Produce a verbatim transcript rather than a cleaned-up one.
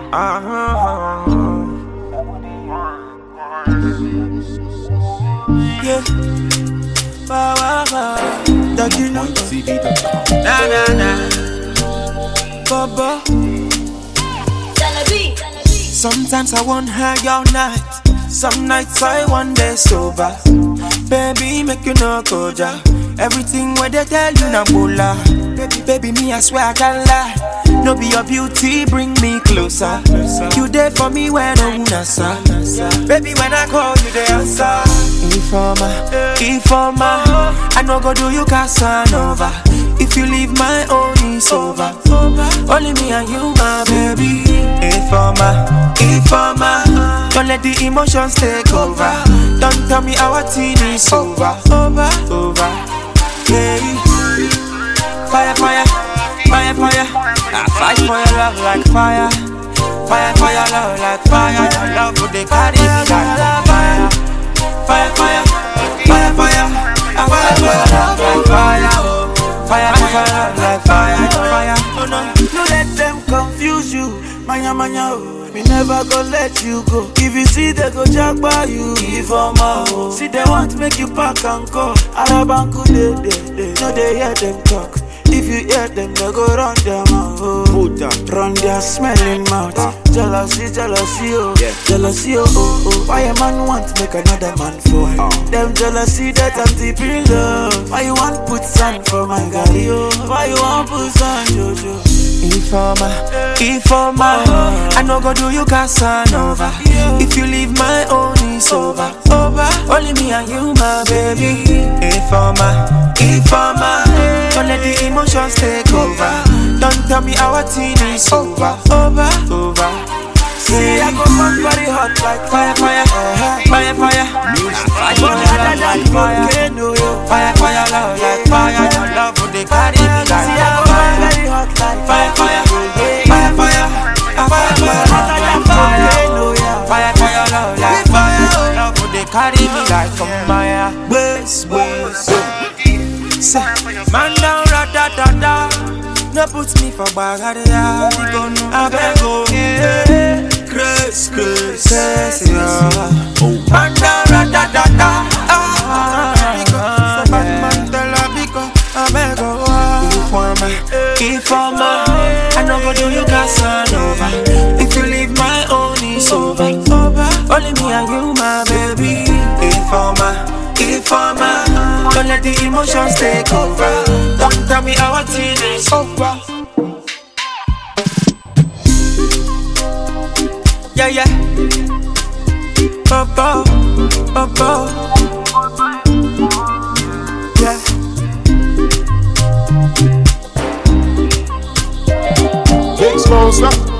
Uh-huh. Yeah. Ba ba ba. That you know. Na na na. Baba. Sometimes I want her all night. Some nights I want day sober. Baby, make you no go ja. Everything where they tell you na bola. Baby, baby, me I swear I can't lie. No be your beauty, bring me closer. You there for me when I wanna sa. Baby, when I call you, they answer. Informer, informer, I no go do you Casanova. If you leave my own, it's over. Only me and you, my baby. Informer, informer, don't let the emotions take over. Don't tell me our teen is over. Over, over, yeah. Fire, fire, fire, fire. I fight for your love like fire. Fire, fire, love like fire. Your love would they carry me like fire. Fire, fire, fire, fire. I fight for your love like fire. Fire, fire, love like fire. Fire, oh no. No let them confuse you. Manya, manya, oh. Me never go let you go. If you see they go jack by you, give them more. See they want to make you pack and go. Arabanku they, they, they. No they hear them talk. If you hear them, they go run their mouth. Oh. Run their smelling mouth. Ah. Jealousy, jealousy, oh. Yeah. Jealousy, oh, oh, oh. Why a man want to make another man for him? Ah. Them jealousy that I'm deep in love. Why you want put sand for my galley, oh? Why you want put sand, Jojo? Informer, informer, I no go do you Casanova. If you leave my own, it's over. Over, only me and you, my baby. Informer, informer, don't let the emotions take over. Don't tell me our teen is over. Over, over. See, I go back very hot like fire, fire, fire, fire. Fire, fire, like fire. Fire, fire, love like fire. Your love would they carry me like fire. See, I go back very hot like fire, fire, fire, fire, fire, fire, fire, fire, love like fire. Your love would they carry me like fire. Waste, waste. Say, man down, ra da da da. No put me for bagaria. I beg go, yeah. Grace, grace, grace, yeah. Man down, ra da da da. Ah, because bad man tell her because I beg go. Informer, informer, I no go do you Casanova. If you leave my own, it's over. Only me and you, my baby. Informer, informer, don't let the emotions take over. Don't tell me our teen is over. Yeah, yeah. Bubba, bubba. Yeah. Big sponsor.